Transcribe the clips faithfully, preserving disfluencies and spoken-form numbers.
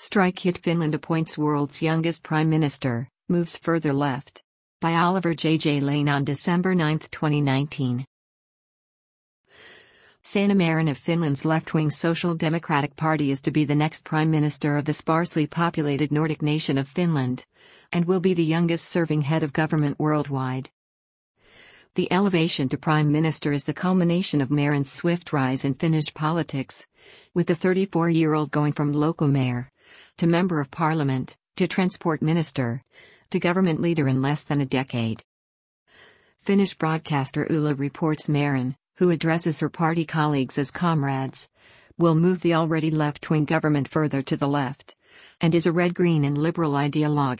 Strike hit Finland appoints world's youngest prime minister, moves further left. By Oliver J J Lane on December ninth twenty nineteen. Sanna Marin of Finland's left-wing Social Democratic Party is to be the next prime minister of the sparsely populated Nordic nation of Finland, and will be the youngest serving head of government worldwide. The elevation to prime minister is the culmination of Marin's swift rise in Finnish politics, with the thirty-four-year-old going from local mayor to member of parliament, to transport minister, to government leader in less than a decade. Finnish broadcaster Yle reports Marin, who addresses her party colleagues as comrades, will move the already left-wing government further to the left, and is a red-green and liberal ideologue.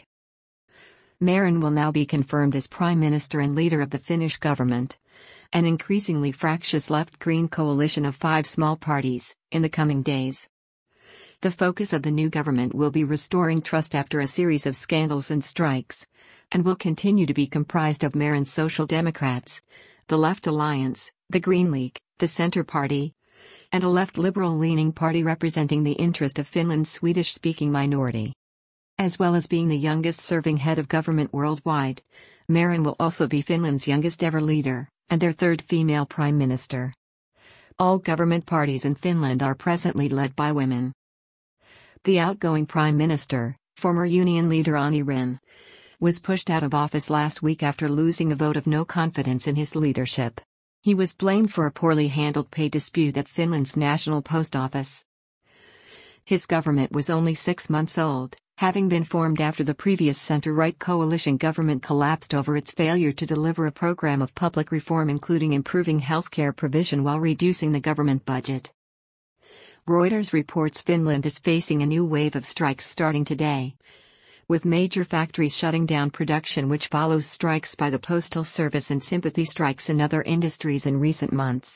Marin will now be confirmed as prime minister and leader of the Finnish government, an increasingly fractious left-green coalition of five small parties, in the coming days. The focus of the new government will be restoring trust after a series of scandals and strikes, and will continue to be comprised of Marin's Social Democrats, the Left Alliance, the Green League, the Centre Party, and a left liberal-leaning party representing the interest of Finland's Swedish-speaking minority. As well as being the youngest serving head of government worldwide, Marin will also be Finland's youngest ever leader, and their third female prime minister. All government parties in Finland are presently led by women. The outgoing prime minister, former union leader Antti Rinne, was pushed out of office last week after losing a vote of no confidence in his leadership. He was blamed for a poorly handled pay dispute at Finland's National Post Office. His government was only six months old, having been formed after the previous centre-right coalition government collapsed over its failure to deliver a program of public reform including improving healthcare provision while reducing the government budget. Reuters reports Finland is facing a new wave of strikes starting today, with major factories shutting down production which follows strikes by the postal service and sympathy strikes in other industries in recent months.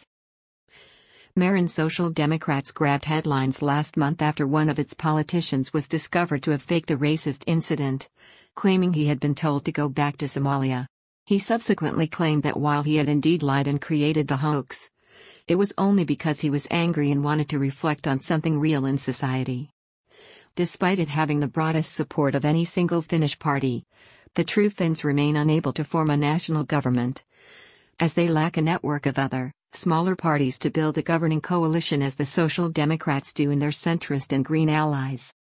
Marin's Social Democrats grabbed headlines last month after one of its politicians was discovered to have faked a racist incident, claiming he had been told to go back to Somalia. He subsequently claimed that while he had indeed lied and created the hoax, it was only because he was angry and wanted to reflect on something real in society. Despite it having the broadest support of any single Finnish party, the True Finns remain unable to form a national government, as they lack a network of other, smaller parties to build a governing coalition as the Social Democrats do in their centrist and Green allies.